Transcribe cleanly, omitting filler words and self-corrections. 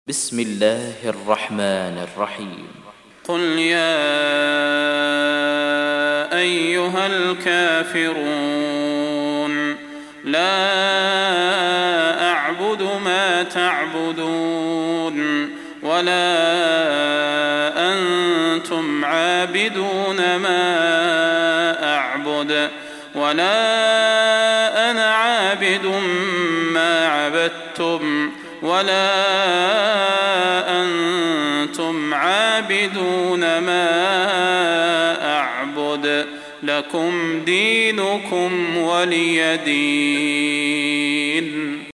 بسم الله الرحمن الرحيم قل يا أيها الكافرون لا أعبد ما تعبدون ولا أنتم عابدون ما أعبد ولا أنا عابد ما عبدتم ولا أنتم عابدون ما أعبد لكم دينكم ولي دين.